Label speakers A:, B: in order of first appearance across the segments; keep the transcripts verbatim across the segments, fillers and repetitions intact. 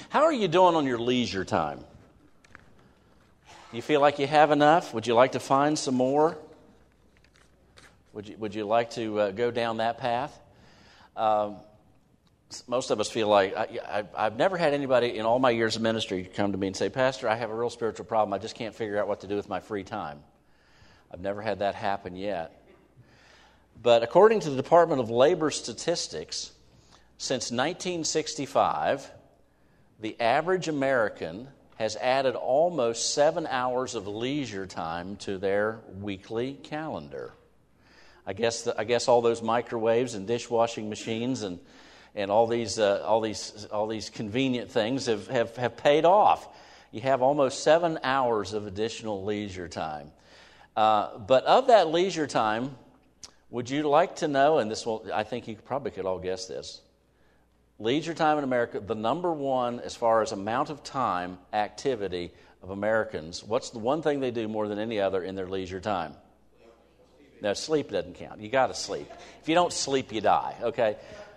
A: How are you doing on your leisure time? You feel like you have enough? Would you like to find some more? Would you, would you like to uh, go down that path? Um, most of us feel like, I, I, I've never had anybody in all my years of ministry come to me and say, Pastor, I have a real spiritual problem. I just can't figure out what to do with my free time. I've never had that happen yet. But according to the Department of Labor Statistics, since nineteen sixty-five, the average American has added almost seven hours of leisure time to their weekly calendar. I guess the, I guess all those microwaves and dishwashing machines and and all these uh, all these all these convenient things have, have, have paid off. You have almost seven hours of additional leisure time. Uh, but of that leisure time, would you like to know, and this will, I think you probably could all guess this, leisure time in America, the number one as far as amount of time, activity of Americans, what's the one thing they do more than any other in their leisure time? No, sleep doesn't count. You got to sleep. If you don't sleep, you die, okay?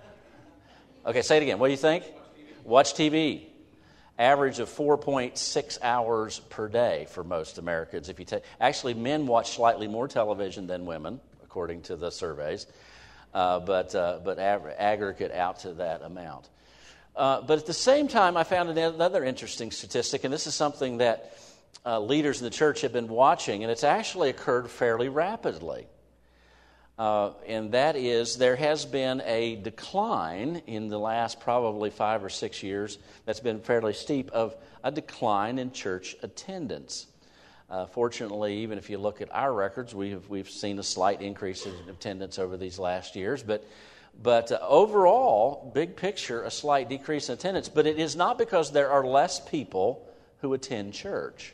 A: Okay, say it again. What do you think? Watch T V. Average of four point six hours per day for most Americans. If you take, actually, men watch slightly more television than women, according to the surveys, uh, but uh, but ag- aggregate out to that amount. Uh, but at the same time, I found another interesting statistic, and this is something that uh, leaders in the church have been watching, and it's actually occurred fairly rapidly. Uh, and that is, there has been a decline in the last probably five or six years that's been fairly steep of a decline in church attendance. Uh, fortunately, even if you look at our records, we have, we've seen a slight increase in attendance over these last years. But, but uh, overall, big picture, a slight decrease in attendance. But it is not because there are less people who attend church.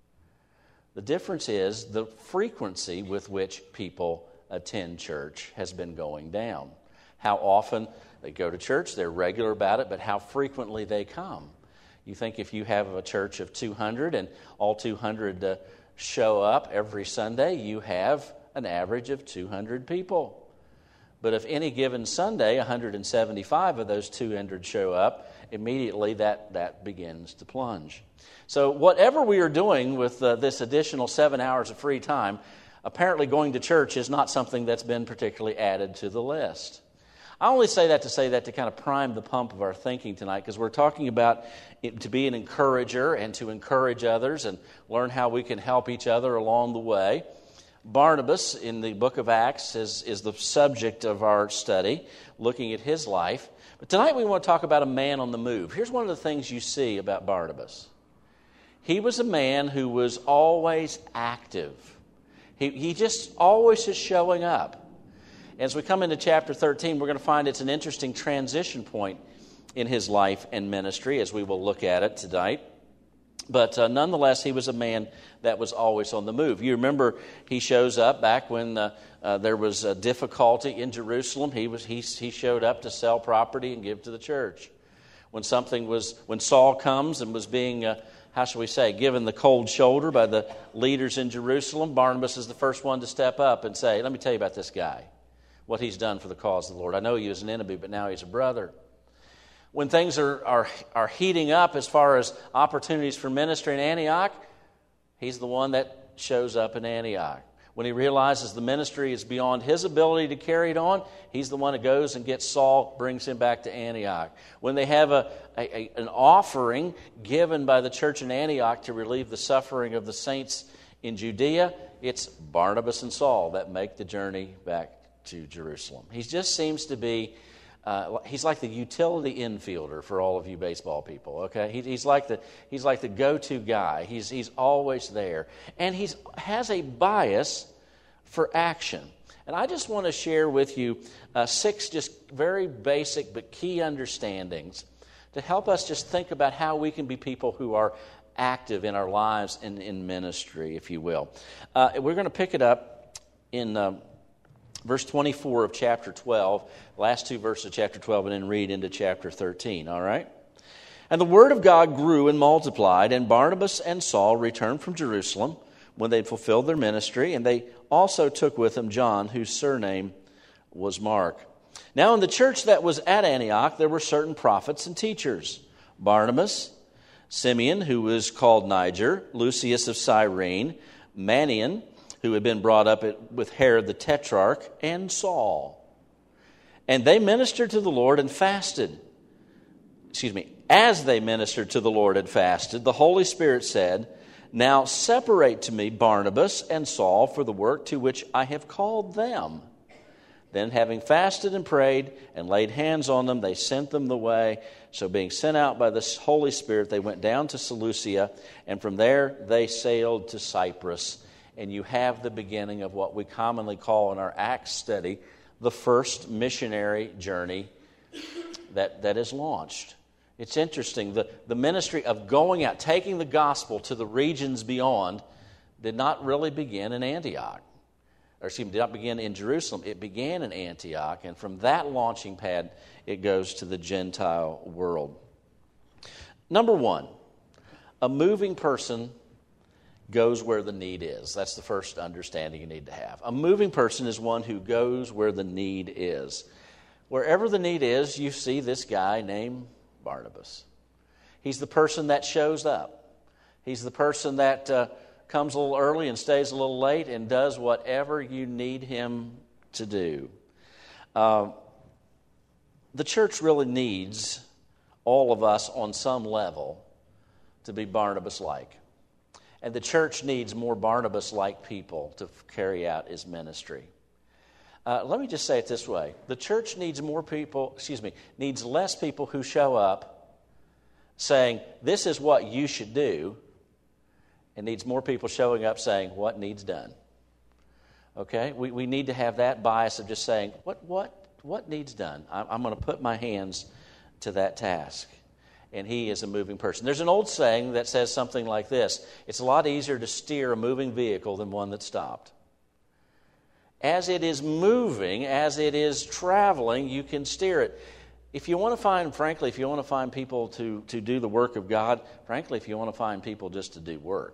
A: The difference is the frequency with which people attend church has been going down. How often they go to church, they're regular about it, but how frequently they come. You think if you have a church of two hundred and all two hundred uh, show up every Sunday, you have an average of two hundred people. But if any given Sunday, one hundred seventy-five of those two hundred show up, immediately that, that begins to plunge. So whatever we are doing with uh, this additional seven hours of free time, apparently going to church is not something that's been particularly added to the list. I only say that to say that to kind of prime the pump of our thinking tonight, because we're talking about it to be an encourager and to encourage others and learn how we can help each other along the way. Barnabas in the book of Acts is, is the subject of our study, looking at his life. But tonight we want to talk about a man on the move. Here's one of the things you see about Barnabas. He was a man who was always active. He, he just always is showing up. As we come into chapter thirteen, we're going to find it's an interesting transition point in his life and ministry, as we will look at it tonight. But uh, nonetheless, he was a man that was always on the move. You remember he shows up back when uh, uh, there was a difficulty in Jerusalem. He was he he showed up to sell property and give to the church. When something was when Saul comes and was being uh, how shall we say, given the cold shoulder by the leaders in Jerusalem, Barnabas is the first one to step up and say, let me tell you about this guy, what he's done for the cause of the Lord. I know he was an enemy, but now he's a brother. When things are, are, are heating up as far as opportunities for ministry in Antioch, he's the one that shows up in Antioch. When he realizes the ministry is beyond his ability to carry it on, he's the one that goes and gets Saul, brings him back to Antioch. When they have a, a, a an offering given by the church in Antioch to relieve the suffering of the saints in Judea, it's Barnabas and Saul that make the journey back to Jerusalem. He just seems to be, uh, he's like the utility infielder for all of you baseball people, okay? He, he's like the he's like the go-to guy. He's he's always there. And he has a bias for action. And I just want to share with you uh, six just very basic but key understandings to help us just think about how we can be people who are active in our lives and in ministry, if you will. Uh, we're going to pick it up in uh, verse twenty-four of chapter twelve, last two verses of chapter twelve, and then read into chapter thirteen, all right? And the word of God grew and multiplied, and Barnabas and Saul returned from Jerusalem when they had fulfilled their ministry, and they also took with them John, whose surname was Mark. Now in the church that was at Antioch, there were certain prophets and teachers. Barnabas, Simeon, who was called Niger, Lucius of Cyrene, Manaen, who had been brought up at, with Herod the Tetrarch, and Saul. And they ministered to the Lord and fasted. Excuse me. As they ministered to the Lord and fasted, the Holy Spirit said, "Now separate to me Barnabas and Saul for the work to which I have called them." Then, having fasted and prayed and laid hands on them, they sent them the way. So being sent out by the Holy Spirit, they went down to Seleucia, and from there they sailed to Cyprus. And you have the beginning of what we commonly call in our Acts study the first missionary journey that, that is launched. It's interesting. The, the ministry of going out, taking the gospel to the regions beyond, did not really begin in Antioch. Or excuse me, did not begin in Jerusalem. It began in Antioch, and from that launching pad, it goes to the Gentile world. Number one, a moving person goes where the need is. That's the first understanding you need to have. A moving person is one who goes where the need is. Wherever the need is, you see this guy named Barnabas. He's the person that shows up. He's the person that uh, comes a little early and stays a little late and does whatever you need him to do. Uh, the church really needs all of us on some level to be Barnabas-like. And the church needs more Barnabas-like people to carry out his ministry. Uh, let me just say it this way. The church needs more people, excuse me, needs less people who show up saying, "This is what you should do," and needs more people showing up saying, "What needs done?" Okay? We we need to have that bias of just saying, what what what needs done? I'm, I'm going to put my hands to that task. And he is a moving person. There's an old saying that says something like this: it's a lot easier to steer a moving vehicle than one that's stopped. As it is moving, as it is traveling, you can steer it. If you want to find, frankly, if you want to find people to, to do the work of God, frankly, if you want to find people just to do work,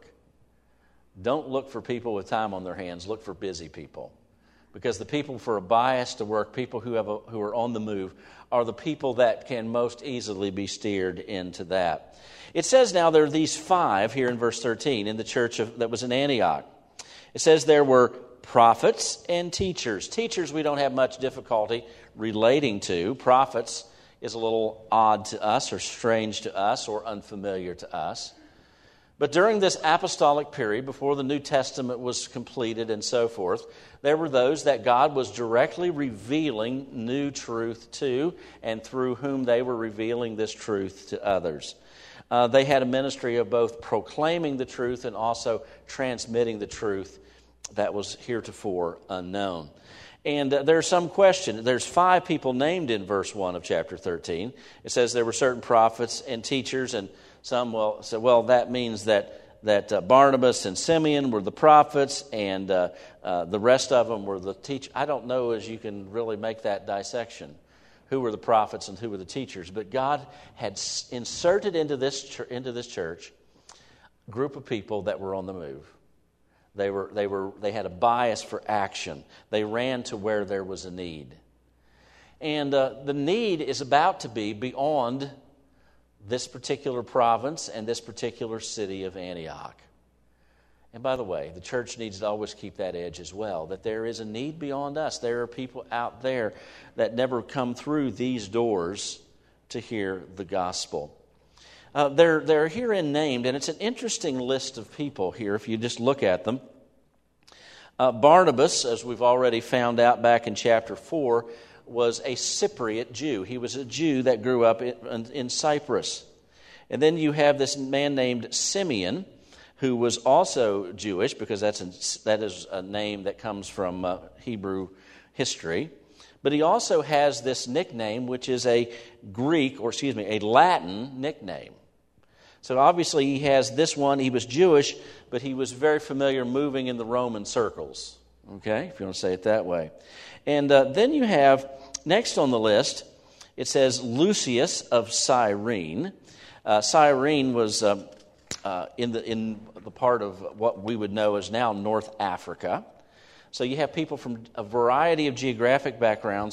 A: don't look for people with time on their hands. Look for busy people. Because the people for a bias to work, people who have a, who are on the move, are the people that can most easily be steered into that. It says now there are these five here in verse thirteen in the church of, that was in Antioch. It says there were prophets and teachers. Teachers we don't have much difficulty relating to. Prophets is a little odd to us or strange to us or unfamiliar to us. But during this apostolic period, before the New Testament was completed and so forth, there were those that God was directly revealing new truth to, and through whom they were revealing this truth to others. Uh, they had a ministry of both proclaiming the truth and also transmitting the truth that was heretofore unknown. And uh, there's some question. There's five people named in verse one of chapter thirteen. It says there were certain prophets and teachers, and some will say, well, that means that that uh, Barnabas and Simeon were the prophets, and uh, uh, the rest of them were the teachers. I don't know as you can really make that dissection, who were the prophets and who were the teachers. But God had inserted into this ch- into this church a group of people that were on the move. They were they were they had a bias for action. They ran to where there was a need, and uh, the need is about to be beyond this particular province and this particular city of Antioch. And by the way, the church needs to always keep that edge as well, that there is a need beyond us. There are people out there that never come through these doors to hear the gospel. Uh, they're, they're herein named, and it's an interesting list of people here if you just look at them. Uh, Barnabas, as we've already found out back in chapter four, was a Cypriot Jew. He was a Jew that grew up in, in Cyprus. And then you have this man named Simeon, who was also Jewish, because that's a, that is a name that comes from uh, Hebrew history. But he also has this nickname, which is a Greek, or excuse me, a Latin nickname. So obviously he has this one. He was Jewish, but he was very familiar moving in the Roman circles. Okay, if you want to say it that way. And uh, then you have, next on the list, it says Lucius of Cyrene. Uh, Cyrene was uh, uh, in the in the part of what we would know as now North Africa. So you have people from a variety of geographic backgrounds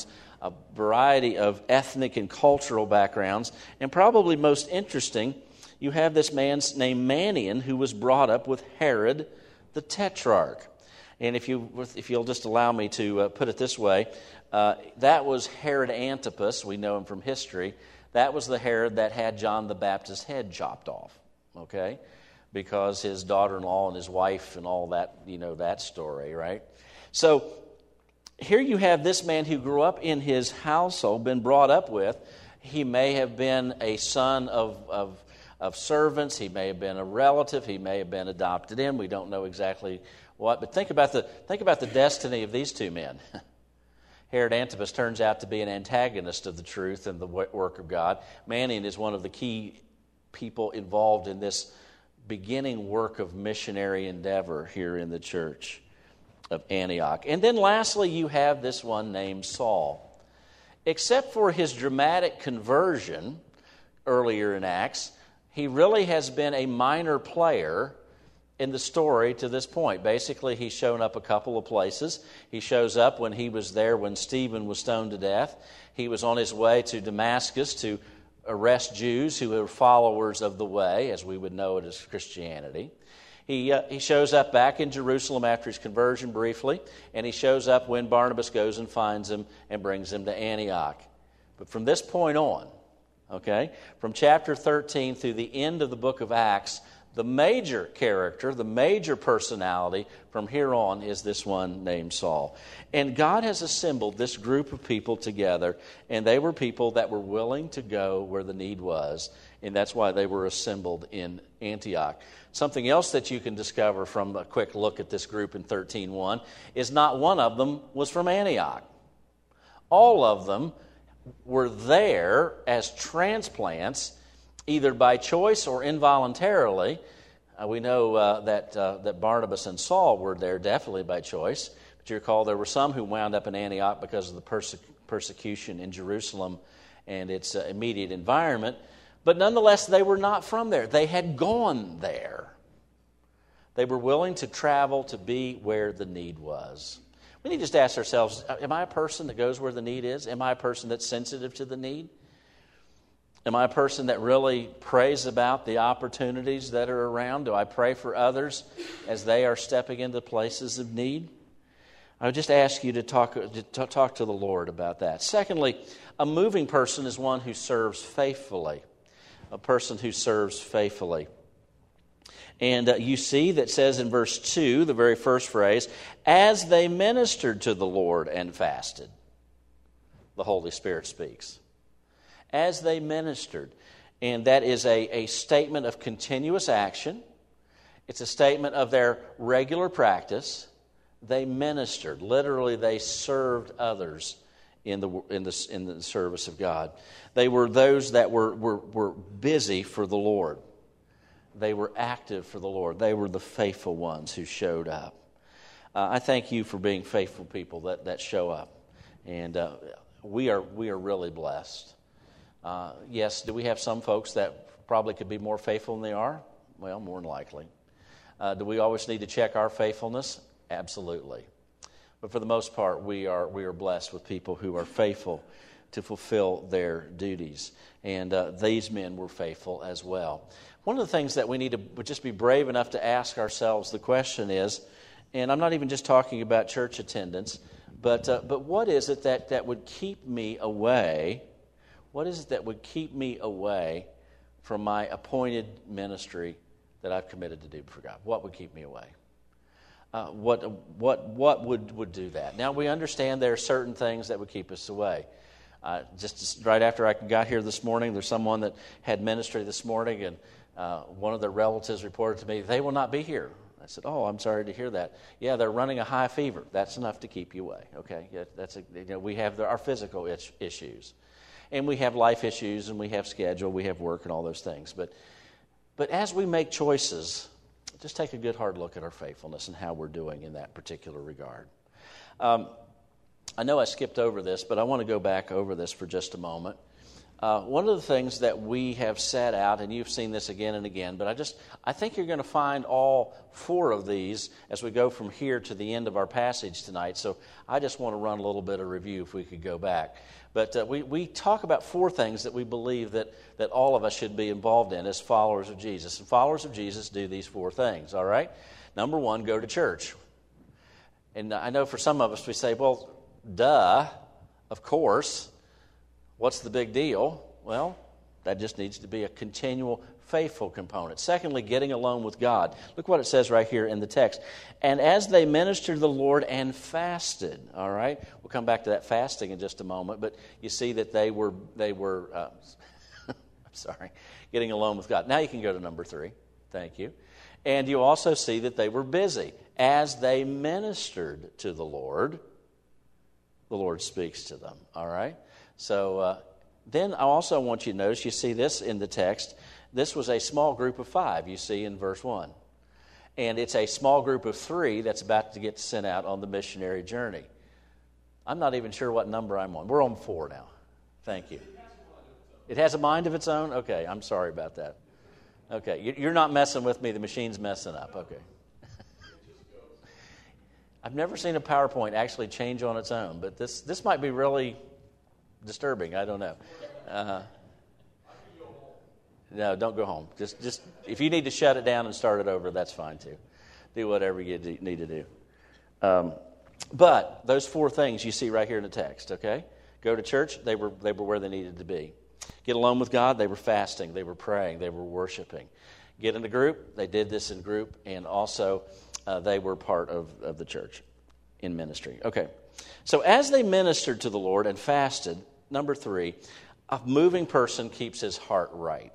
A: a variety of ethnic and cultural backgrounds. And probably most interesting, you have this man named Manaen who was brought up with Herod the Tetrarch. And if, you, if you'll just allow me to uh, put it this way, uh, that was Herod Antipas. We know him from history. That was the Herod that had John the Baptist's head chopped off, okay? Because his daughter-in-law and his wife and all that, you know, that story, right? So here you have this man who grew up in his household, been brought up with. He may have been a son of, of, of servants. He may have been a relative. He may have been adopted in. We don't know exactly what. But think about the, think about the destiny of these two men. Herod Antipas turns out to be an antagonist of the truth and the work of God. Manaen is one of the key people involved in this beginning work of missionary endeavor here in the church of Antioch. And then lastly, you have this one named Saul. Except for his dramatic conversion earlier in Acts, he really has been a minor player in the story to this point. Basically, he's shown up a couple of places. He shows up when he was there when Stephen was stoned to death. He was on his way to Damascus to arrest Jews who were followers of the way, as we would know it as Christianity. He uh, he shows up back in Jerusalem after his conversion briefly, and he shows up when Barnabas goes and finds him and brings him to Antioch. But from this point on, okay, from chapter thirteen through the end of the book of Acts, the major character, the major personality from here on is this one named Saul. And God has assembled this group of people together, and they were people that were willing to go where the need was, and that's why they were assembled in Antioch. Something else that you can discover from a quick look at this group in thirteen one is not one of them was from Antioch. All of them were there as transplants, either by choice or involuntarily. Uh, we know uh, that uh, that Barnabas and Saul were there definitely by choice. But you recall there were some who wound up in Antioch because of the perse- persecution in Jerusalem and its uh, immediate environment. But nonetheless, they were not from there. They had gone there. They were willing to travel to be where the need was. We need to just ask ourselves, am I a person that goes where the need is? Am I a person that's sensitive to the need? Am I a person that really prays about the opportunities that are around? Do I pray for others as they are stepping into places of need? I would just ask you to talk, to talk to the Lord about that. Secondly, a moving person is one who serves faithfully. A person who serves faithfully. And uh, you see that says in verse two, the very first phrase, as they ministered to the Lord and fasted, the Holy Spirit speaks. As they ministered. And that is a, a statement of continuous action. It's a statement of their regular practice. They ministered. Literally, they served others in the in the in the service of God. They were those that were were, were busy for the Lord. They were active for the Lord. They were the faithful ones who showed up. Uh, I thank you for being faithful people that, that show up, and uh, we are we are really blessed. Uh, yes, do we have some folks that probably could be more faithful than they are? Well, more than likely. Uh, do we always need to check our faithfulness? Absolutely. But for the most part, we are we are blessed with people who are faithful to fulfill their duties. And uh, these men were faithful as well. One of the things that we need to just be brave enough to ask ourselves the question is, and I'm not even just talking about church attendance, but uh, but what is it that, that would keep me away? What is it that would keep me away from my appointed ministry that I've committed to do for God? What would keep me away? Uh, what what what would, would do that? Now, we understand there are certain things that would keep us away. Uh, just right after I got here this morning, there's someone that had ministry this morning, and uh, one of their relatives reported to me, they will not be here. I said, oh, I'm sorry to hear that. Yeah, they're running a high fever. That's enough to keep you away, okay? Yeah, that's a, you know, we have the, our physical is- issues. And we have life issues, and we have schedule, we have work, and all those things. But but as we make choices, just take a good hard look at our faithfulness and how we're doing in that particular regard. Um, I know I skipped over this, but I want to go back over this for just a moment. Uh, one of the things that we have set out, and you've seen this again and again, but I just I think you're going to find all four of these as we go from here to the end of our passage tonight. So I just want to run a little bit of review if we could go back. But uh, we, we talk about four things that we believe that, that all of us should be involved in as followers of Jesus. And followers of Jesus do these four things, all right? Number one, go to church. And I know for some of us we say, well, duh, of course. What's the big deal? Well, that just needs to be a continual, faithful component. Secondly, getting alone with God. Look what it says right here in the text. And as they ministered to the Lord and fasted, all right? We'll come back to that fasting in just a moment, but you see that they were, they were uh, I'm sorry, getting alone with God. Now you can go to number three. Thank you. And you also see that they were busy. As they ministered to the Lord, the Lord speaks to them, all right? So uh, then I also want you to notice, you see this in the text, this was a small group of five, you see in verse one. And it's a small group of three that's about to get sent out on the missionary journey. I'm not even sure what number I'm on. We're on four now. Thank you. It has a mind of its own? Okay, I'm sorry about that. Okay, you're not messing with me. The machine's messing up. Okay. I've never seen a PowerPoint actually change on its own, but this, this might be really disturbing. I don't know. Uh, no, don't go home. Just, just if you need to shut it down and start it over, that's fine too. Do whatever you do, need to do. Um, but those four things you see right here in the text. Okay, go to church. They were they were where they needed to be. Get alone with God. They were fasting. They were praying. They were worshiping. Get in a group. They did this in group, and also uh, they were part of, of the church in ministry. Okay, so as they ministered to the Lord and fasted. Number three, a moving person keeps his heart right.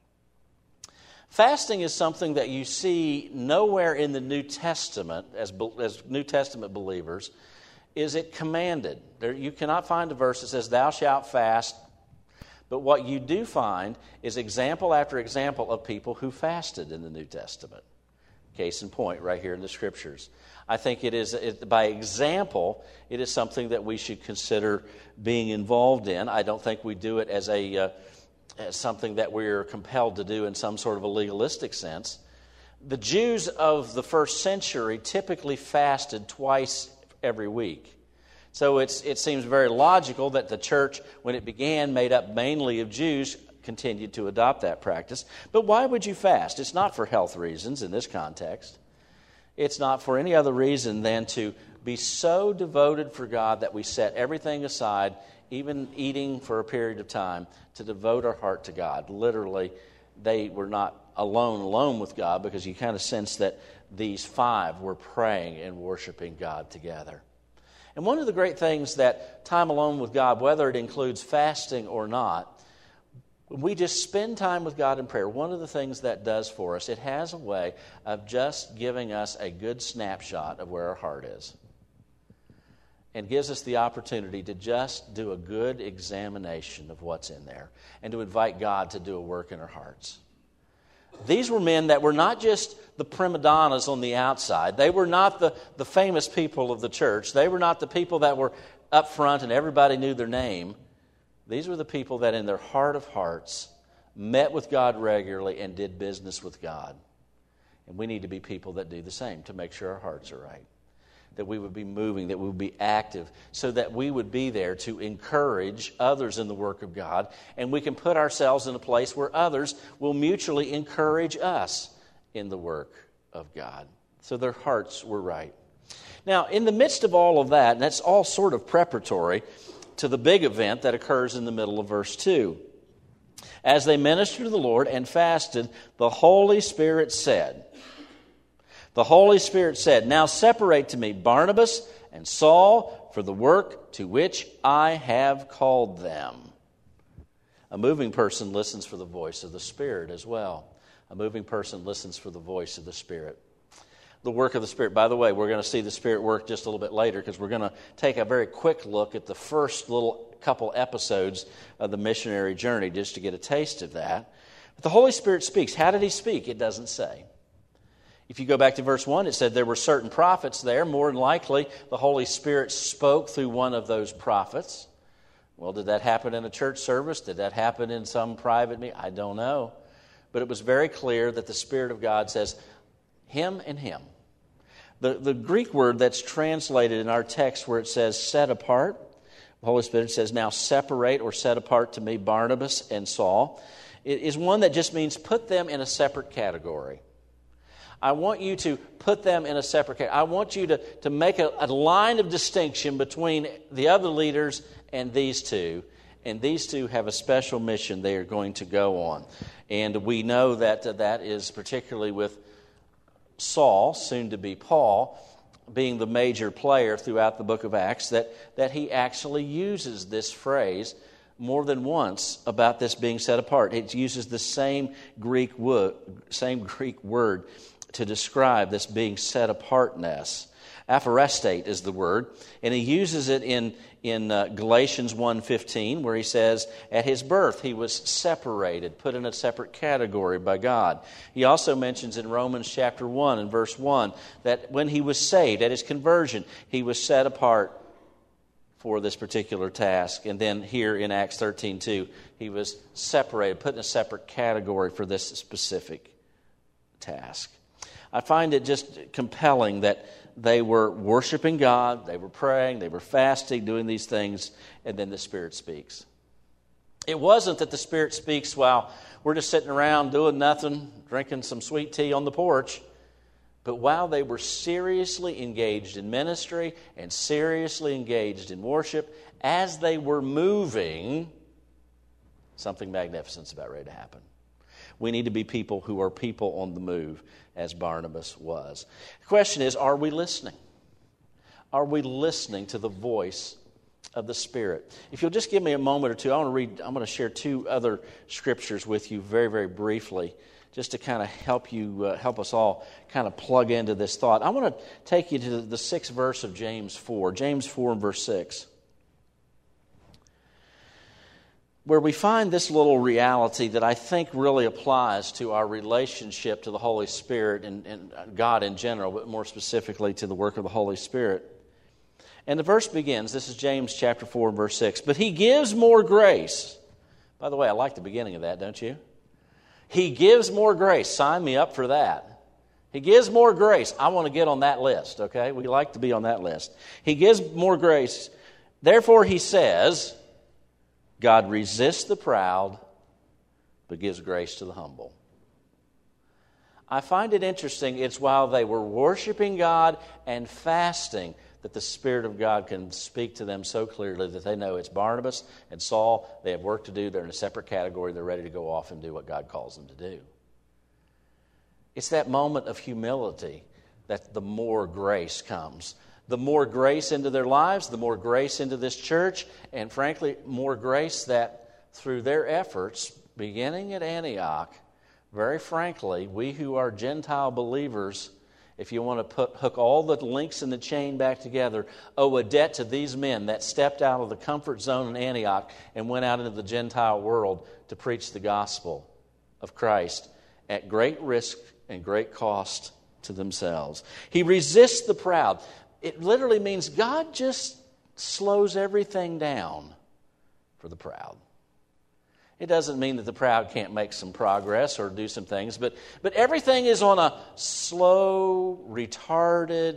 A: Fasting is something that you see nowhere in the New Testament, as, as New Testament believers, is it commanded. There, you cannot find a verse that says, thou shalt fast. But what you do find is example after example of people who fasted in the New Testament. Case in point, right here in the Scriptures. I think it is, it, by example, it is something that we should consider being involved in. I don't think we do it as a uh, as something that we're compelled to do in some sort of a legalistic sense. The Jews of the first century typically fasted twice every week. So it's, it seems very logical that the church, when it began, made up mainly of Jews, continued to adopt that practice. But why would you fast? It's not for health reasons in this context. It's not for any other reason than to be so devoted for God that we set everything aside, even eating for a period of time, to devote our heart to God. Literally, they were not alone, alone with God, because you kind of sense that these five were praying and worshiping God together. And one of the great things that time alone with God, whether it includes fasting or not, when we just spend time with God in prayer, one of the things that does for us, it has a way of just giving us a good snapshot of where our heart is. And gives us the opportunity to just do a good examination of what's in there and to invite God to do a work in our hearts. These were men that were not just the prima donnas on the outside. They were not the, the famous people of the church. They were not the people that were up front and everybody knew their name. These were the people that in their heart of hearts met with God regularly and did business with God. And we need to be people that do the same to make sure our hearts are right. That we would be moving, that we would be active, so that we would be there to encourage others in the work of God. And we can put ourselves in a place where others will mutually encourage us in the work of God. So their hearts were right. Now, in the midst of all of that, and that's all sort of preparatory to the big event that occurs in the middle of verse two. As they ministered to the Lord and fasted, the Holy Spirit said, The Holy Spirit said, now separate to me Barnabas and Saul for the work to which I have called them. A moving person listens for the voice of the Spirit as well. A moving person listens for the voice of the Spirit. The work of the Spirit. By the way, we're going to see the Spirit work just a little bit later because we're going to take a very quick look at the first little couple episodes of the missionary journey just to get a taste of that. But the Holy Spirit speaks. How did He speak? It doesn't say. If you go back to verse one, it said there were certain prophets there. More than likely, the Holy Spirit spoke through one of those prophets. Well, did that happen in a church service? Did that happen in some private meeting? I don't know. But it was very clear that the Spirit of God says, him and him. The, the Greek word that's translated in our text where it says set apart, the Holy Spirit says now separate or set apart to me Barnabas and Saul, it is one that just means put them in a separate category. I want you to put them in a separate category. I want you to, to make a, a line of distinction between the other leaders and these two. And these two have a special mission they are going to go on. And we know that uh, that is particularly with Saul, soon to be Paul, being the major player throughout the book of Acts, that, that he actually uses this phrase more than once about this being set apart. It uses the same Greek word, same Greek word to describe this being set apartness. Aphorestate is the word, and he uses it in, in uh, Galatians one fifteen, where he says, at his birth he was separated, put in a separate category by God. He also mentions in Romans chapter one and verse one that when he was saved, at his conversion, he was set apart for this particular task. And then here in Acts thirteen two, he was separated, put in a separate category for this specific task. I find it just compelling that they were worshiping God, they were praying, they were fasting, doing these things, and then the Spirit speaks. It wasn't that the Spirit speaks while we're just sitting around doing nothing, drinking some sweet tea on the porch, but while they were seriously engaged in ministry and seriously engaged in worship, as they were moving, something magnificent's about ready to happen. We need to be people who are people on the move, as Barnabas was. The question is, are we listening? Are we listening to the voice of the Spirit? If you'll just give me a moment or two, I want to read, I'm going to share two other scriptures with you very, very briefly, just to kind of help you, uh, help us all kind of plug into this thought. I want to take you to the sixth verse of James four, James four and verse six. Where we find this little reality that I think really applies to our relationship to the Holy Spirit and, and God in general, but more specifically to the work of the Holy Spirit. And the verse begins, this is James chapter four, verse six, but he gives more grace. By the way, I like the beginning of that, don't you? He gives more grace. Sign me up for that. He gives more grace. I want to get on that list, okay? We like to be on that list. He gives more grace. Therefore, he says, God resists the proud, but gives grace to the humble. I find it interesting, it's while they were worshiping God and fasting that the Spirit of God can speak to them so clearly that they know it's Barnabas and Saul. They have work to do. They're in a separate category. They're ready to go off and do what God calls them to do. It's that moment of humility that the more grace comes. The more grace into their lives, the more grace into this church, and frankly, more grace that through their efforts, beginning at Antioch, very frankly, we who are Gentile believers, if you want to put, hook all the links in the chain back together, owe a debt to these men that stepped out of the comfort zone in Antioch and went out into the Gentile world to preach the gospel of Christ at great risk and great cost to themselves. He resists the proud. It literally means God just slows everything down for the proud. It doesn't mean that the proud can't make some progress or do some things, but, but everything is on a slow, retarded,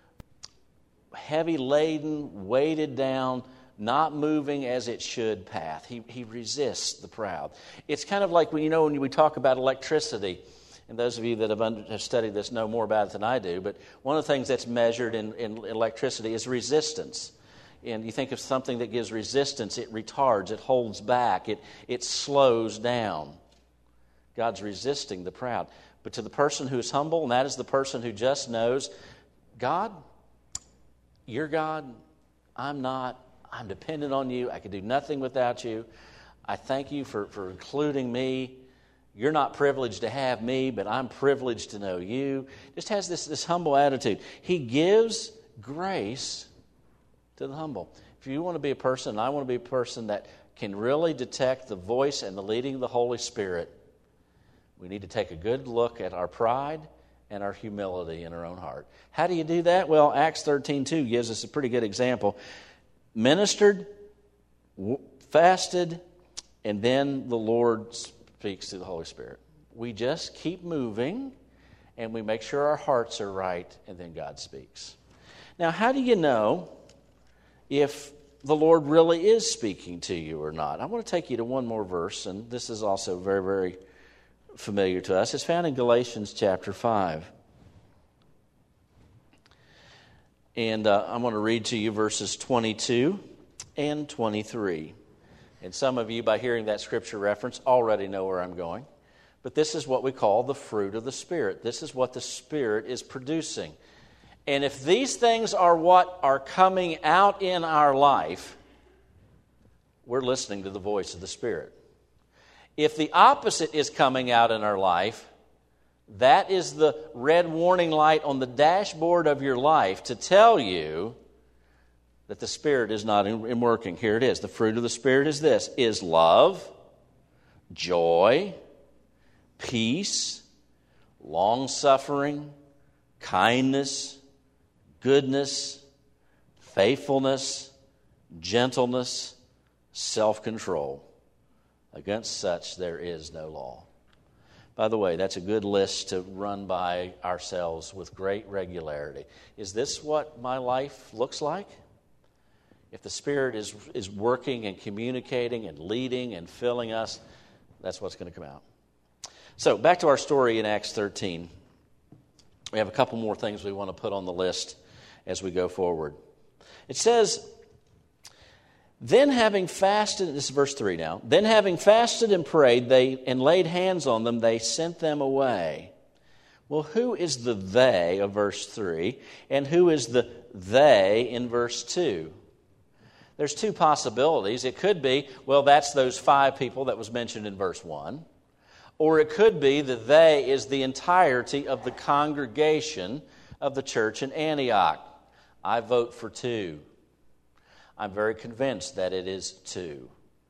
A: heavy-laden, weighted down, not moving as it should path. He, he resists the proud. It's kind of like when, you know, when we talk about electricity. And those of you that have, under, have studied this know more about it than I do. But one of the things that's measured in, in electricity is resistance. And you think of something that gives resistance, it retards, it holds back, it, it slows down. God's resisting the proud. But to the person who is humble, and that is the person who just knows, God, you're God, I'm not, I'm dependent on you, I can do nothing without you. I thank you for, for including me. You're not privileged to have me, but I'm privileged to know you. Just has this, this humble attitude. He gives grace to the humble. If you want to be a person, and I want to be a person that can really detect the voice and the leading of the Holy Spirit, we need to take a good look at our pride and our humility in our own heart. How do you do that? Well, Acts thirteen two gives us a pretty good example. Ministered fasted, and then the Lord speaks through the Holy Spirit. We just keep moving, and we make sure our hearts are right, and then God speaks. Now, how do you know if the Lord really is speaking to you or not? I want to take you to one more verse, and this is also very, very familiar to us. It's found in Galatians chapter five. And uh, I'm going to read to you verses twenty-two and twenty-three. And some of you, by hearing that scripture reference, already know where I'm going. But this is what we call the fruit of the Spirit. This is what the Spirit is producing. And if these things are what are coming out in our life, we're listening to the voice of the Spirit. If the opposite is coming out in our life, that is the red warning light on the dashboard of your life to tell you that the Spirit is not in, in working. Here it is. The fruit of the Spirit is this, is love, joy, peace, long-suffering, kindness, goodness, faithfulness, gentleness, self-control. Against such there is no law. By the way, that's a good list to run by ourselves with great regularity. Is this what my life looks like? If the Spirit is, is working and communicating and leading and filling us, that's what's going to come out. So, back to our story in Acts thirteen. We have a couple more things we want to put on the list as we go forward. It says, then having fasted, this is verse three now, then having fasted and prayed they and laid hands on them, they sent them away. Well, who is the they of verse three, and who is the they in verse two? There's two possibilities. It could be, well, that's those five people that was mentioned in verse one. Or it could be that they is the entirety of the congregation of the church in Antioch. I vote for two. I'm very convinced that it is two.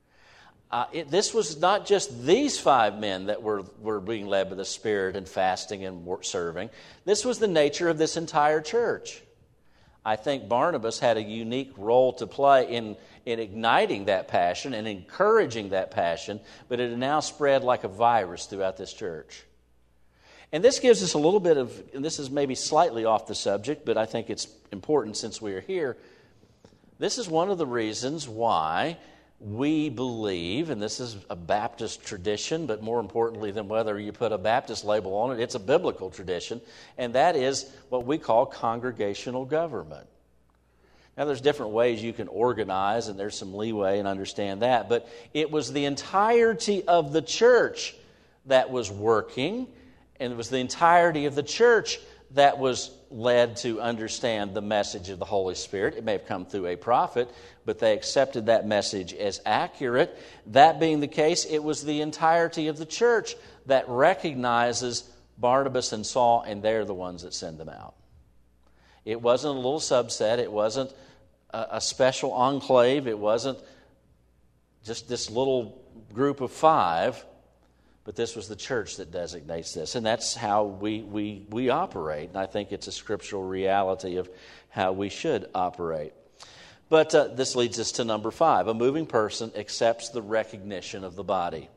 A: Uh, it, this was not just these five men that were, were being led by the Spirit and fasting and serving. This was the nature of this entire church. I think Barnabas had a unique role to play in, in igniting that passion and encouraging that passion, but it had now spread like a virus throughout this church. And this gives us a little bit of, and this is maybe slightly off the subject, but I think it's important since we are here. This is one of the reasons why we believe, and this is a Baptist tradition, but more importantly than whether you put a Baptist label on it, it's a biblical tradition, and that is what we call congregational government. Now, there's different ways you can organize, and there's some leeway and understand that, but it was the entirety of the church that was working, and it was the entirety of the church that was led to understand the message of the Holy Spirit. It may have come through a prophet, but they accepted that message as accurate. That being the case, it was the entirety of the church that recognizes Barnabas and Saul, and they're the ones that send them out. It wasn't a little subset. It wasn't a, a special enclave. It wasn't just this little group of five. But this was the church that designates this. And that's how we, we, we operate. And I think it's a scriptural reality of how we should operate. But uh, this leads us to number five. A moving person accepts the recognition of the body.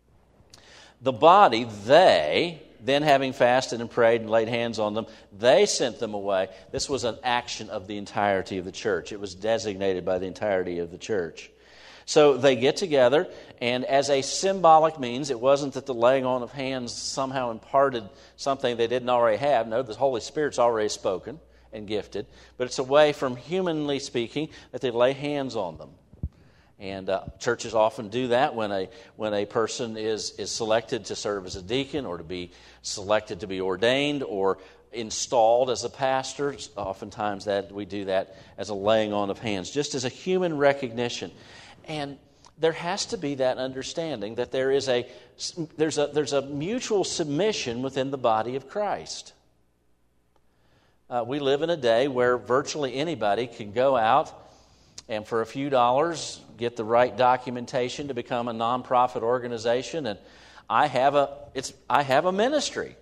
A: The body, they, then having fasted and prayed and laid hands on them, they sent them away. This was an action of the entirety of the church. It was designated by the entirety of the church. So they get together, and as a symbolic means, it wasn't that the laying on of hands somehow imparted something they didn't already have. No, the Holy Spirit's already spoken and gifted. But it's a way, from humanly speaking, that they lay hands on them. And uh, churches often do that when a when a person is, is selected to serve as a deacon, or to be selected to be ordained, or installed as a pastor. Oftentimes that we do that as a laying on of hands, just as a human recognition. And there has to be that understanding that there is a there's a there's a mutual submission within the body of Christ. Uh, we live in a day where virtually anybody can go out and for a few dollars get the right documentation to become a nonprofit organization. And I have a it's I have a ministry.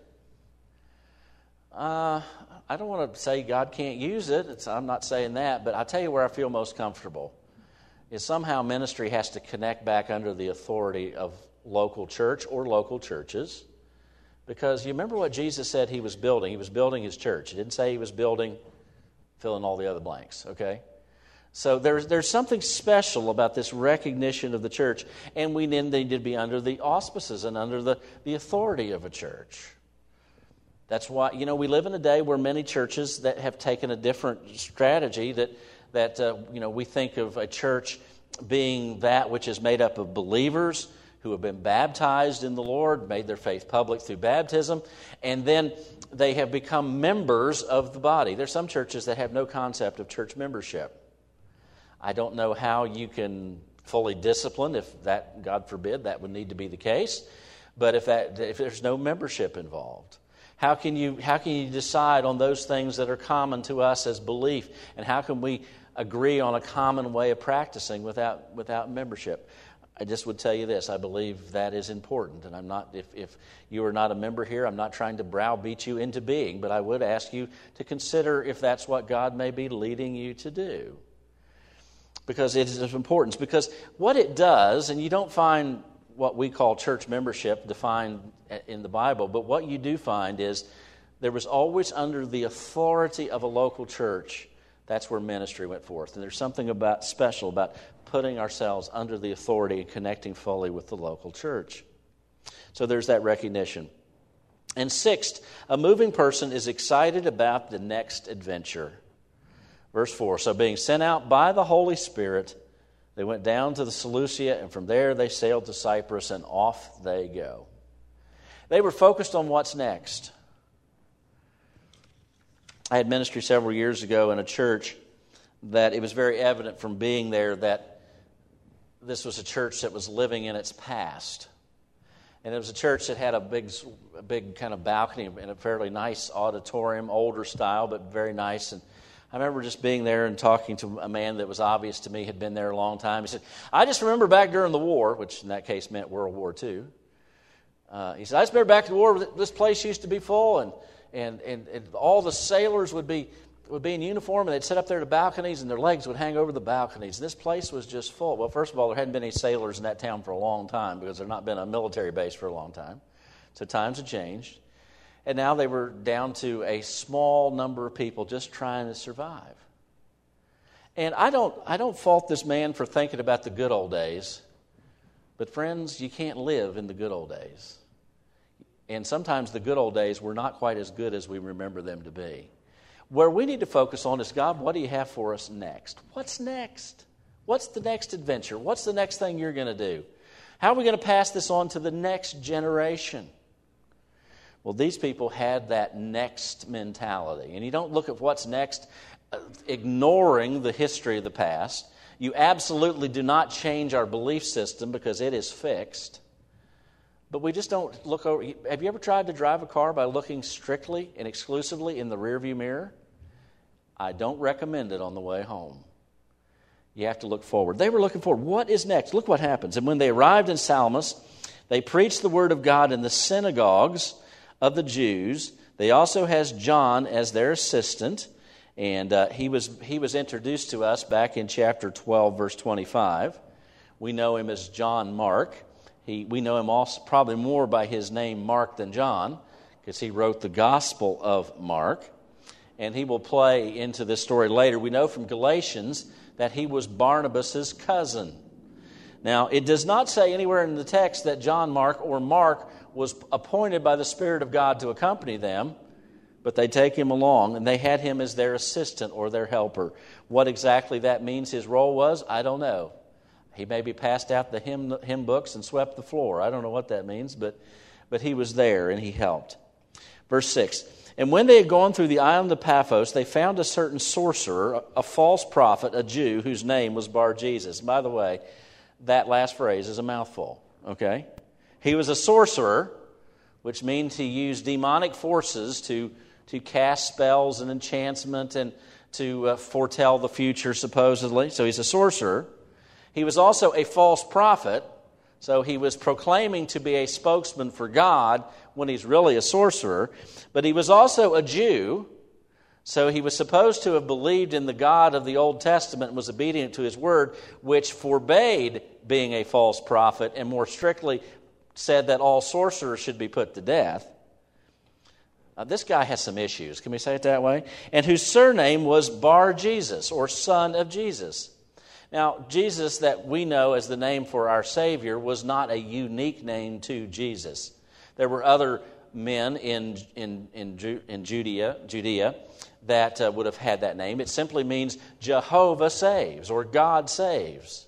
A: Uh, I don't want to say God can't use it. It's, I'm not saying that, but I tell you where I feel most comfortable is somehow ministry has to connect back under the authority of local church or local churches. Because you remember what Jesus said he was building. He was building his church. He didn't say he was building, fill in all the other blanks, okay? So there's, there's something special about this recognition of the church, and we then need to be under the auspices and under the, the authority of a church. That's why, you know, we live in a day where many churches that have taken a different strategy that, that uh, you know, we think of a church being that which is made up of believers who have been baptized in the Lord, made their faith public through baptism, and then they have become members of the body. There's some churches that have no concept of church membership. I don't know how you can fully discipline, if that, God forbid, that would need to be the case, but if that if there's no membership involved. How can you how can you decide on those things that are common to us as belief, and how can we agree on a common way of practicing without without membership? I just would tell you this, I believe that is important, and I'm not, if, if you are not a member here, I'm not trying to browbeat you into being, but I would ask you to consider if that's what God may be leading you to do. Because it is of importance, because what it does, and you don't find what we call church membership defined in the Bible, but what you do find is there was always under the authority of a local church. That's where ministry went forth. And there's something about special about putting ourselves under the authority and connecting fully with the local church. So there's that recognition. And sixth, a moving person is excited about the next adventure. Verse four, so being sent out by the Holy Spirit, they went down to the Seleucia, and from there they sailed to Cyprus, and off they go. They were focused on what's next. I had ministry several years ago in a church that it was very evident from being there that this was a church that was living in its past. And it was a church that had a big, a big kind of balcony and a fairly nice auditorium, older style, but very nice. And I remember just being there and talking to a man that was obvious to me had been there a long time. He said, I just remember back during the war, which in that case meant World War Two. Uh, he said, I just remember back to the war, this place used to be full, and and, and, and all the sailors would be would be in uniform, and they'd sit up there at the balconies, and their legs would hang over the balconies. This place was just full. Well, first of all, there hadn't been any sailors in that town for a long time because there had not been a military base for a long time. So times had changed. And now they were down to a small number of people just trying to survive. And I don't, I don't fault this man for thinking about the good old days. But friends, you can't live in the good old days. And sometimes the good old days were not quite as good as we remember them to be. Where we need to focus on is, God, what do you have for us next? What's next? What's the next adventure? What's the next thing you're going to do? How are we going to pass this on to the next generation? Well, these people had that next mentality. And you don't look at what's next uh, ignoring the history of the past. You absolutely do not change our belief system because it is fixed. But we just don't look over. Have you ever tried to drive a car by looking strictly and exclusively in the rearview mirror? I don't recommend it on the way home. You have to look forward. They were looking forward. What is next? Look what happens. And when they arrived in Salamis, they preached the word of God in the synagogues of the Jews. They also has John as their assistant. And uh, he was he was introduced to us back in chapter twelve, verse twenty-five. We know him as John Mark. He, we know him also probably more by his name Mark than John, because he wrote the Gospel of Mark. And he will play into this story later. We know from Galatians that he was Barnabas' cousin. Now, it does not say anywhere in the text that John Mark or Mark was appointed by the Spirit of God to accompany them, but they take him along, and they had him as their assistant or their helper. What exactly that means his role was, I don't know. He maybe passed out the hymn, hymn books and swept the floor. I don't know what that means, but, but he was there and he helped. Verse six, and when they had gone through the island of Paphos, they found a certain sorcerer, a false prophet, a Jew, whose name was Bar-Jesus. By the way, that last phrase is a mouthful, okay? He was a sorcerer, which means he used demonic forces to, to cast spells and enchantment and to uh, foretell the future, supposedly. So he's a sorcerer. He was also a false prophet, so he was proclaiming to be a spokesman for God when he's really a sorcerer. But he was also a Jew, So he was supposed to have believed in the God of the Old Testament and was obedient to his word, which forbade being a false prophet and more strictly said that all sorcerers should be put to death. Uh, this guy has some issues, can we say it that way? And whose surname was Bar-Jesus, or son of Jesus. Now, Jesus, that we know as the name for our Savior, was not a unique name to Jesus. There were other men in in in, Ju- in Judea, Judea that uh, would have had that name. It simply means Jehovah saves, or God saves.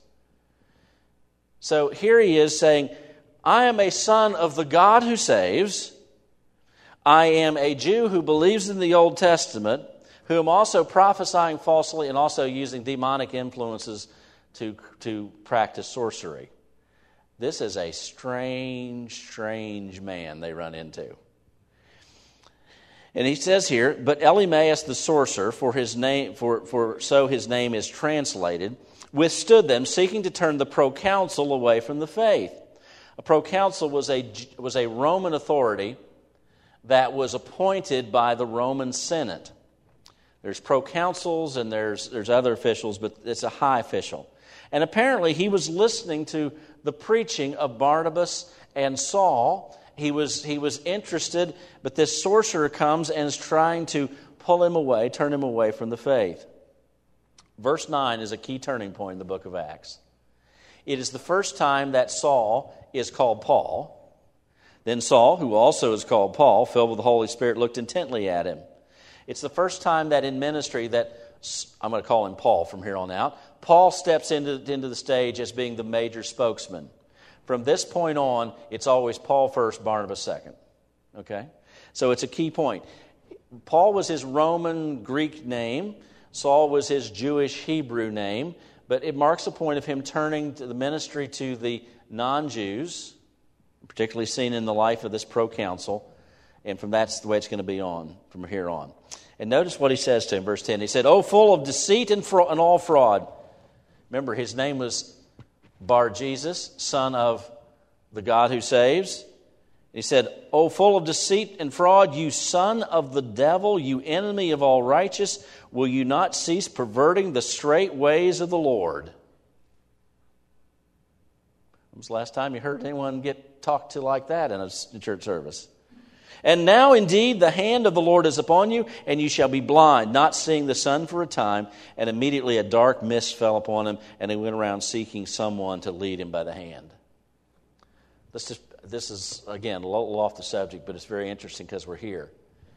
A: So here he is saying, I am a son of the God who saves. I am a Jew who believes in the Old Testament, who am also prophesying falsely and also using demonic influences to, to practice sorcery. This is a strange, strange man they run into. And he says here, but Elymas the sorcerer, for his name, for, for so his name is translated, withstood them, seeking to turn the proconsul away from the faith. A proconsul was a was a Roman authority that was appointed by the Roman Senate. There's proconsuls and there's there's other officials, but it's a high official. And apparently he was listening to the preaching of Barnabas and Saul. He was he was interested, but this sorcerer comes and is trying to pull him away, turn him away from the faith. Verse nine is a key turning point in the book of Acts. It is the first time that Saul is called Paul. Then Saul, who also is called Paul, filled with the Holy Spirit, looked intently at him. It's the first time that in ministry that, I'm going to call him Paul from here on out, Paul steps into, into the stage as being the major spokesman. From this point on, it's always Paul first, Barnabas second. Okay? So it's a key point. Paul was his Roman Greek name. Saul was his Jewish Hebrew name. But it marks a point of him turning to the ministry to the non-Jews, particularly seen in the life of this proconsul. And from that's the way it's going to be on from here on. And notice what he says to him, verse ten. He said, "Oh, full of deceit and, fra- and all fraud." Remember, his name was Bar-Jesus, son of the God who saves. He said, "Oh, full of deceit and fraud, you son of the devil, you enemy of all righteous, will you not cease perverting the straight ways of the Lord?" When was the last time you heard anyone get talked to like that in a church service? "And now indeed the hand of the Lord is upon you, and you shall be blind, not seeing the sun for a time." And immediately a dark mist fell upon him, and he went around seeking someone to lead him by the hand. This is, this is again, a little off the subject, but it's very interesting because we're here.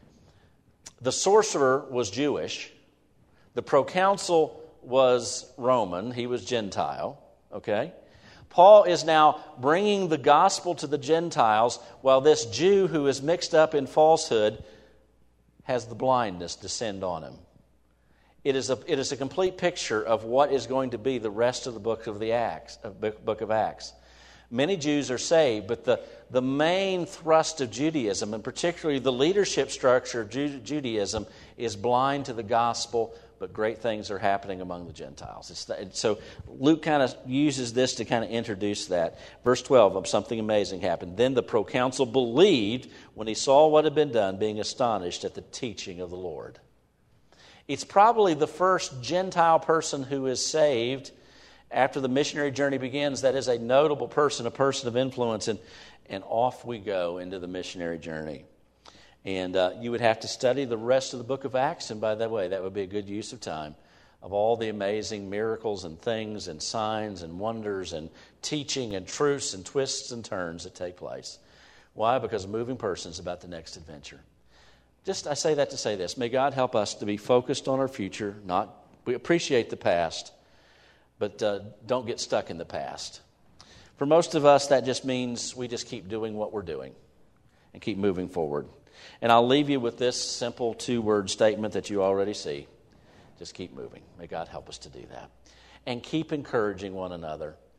A: The sorcerer was Jewish. The proconsul was Roman. He was Gentile. Okay? Paul is now bringing the gospel to the Gentiles while this Jew who is mixed up in falsehood has the blindness descend on him. It is a, it is a complete picture of what is going to be the rest of the book of the Acts, of book of Acts. Many Jews are saved, but the, the main thrust of Judaism, and particularly the leadership structure of Ju- Judaism, is blind to the gospel, but great things are happening among the Gentiles. It's the, so Luke kind of uses this to kind of introduce that. Verse twelve, of something amazing happened. "Then the proconsul believed when he saw what had been done, being astonished at the teaching of the Lord." It's probably the first Gentile person who is saved after the missionary journey begins that is a notable person, a person of influence, and, and off we go into the missionary journey. And uh, you would have to study the rest of the book of Acts, and by the way, that would be a good use of time, of all the amazing miracles and things and signs and wonders and teaching and truths and twists and turns that take place. Why? Because a moving person is about the next adventure. Just, I say that to say this. May God help us to be focused on our future. Not, we appreciate the past, but uh, don't get stuck in the past. For most of us, that just means we just keep doing what we're doing and keep moving forward. And I'll leave you with this simple two-word statement that you already see. Just keep moving. May God help us to do that. And keep encouraging one another.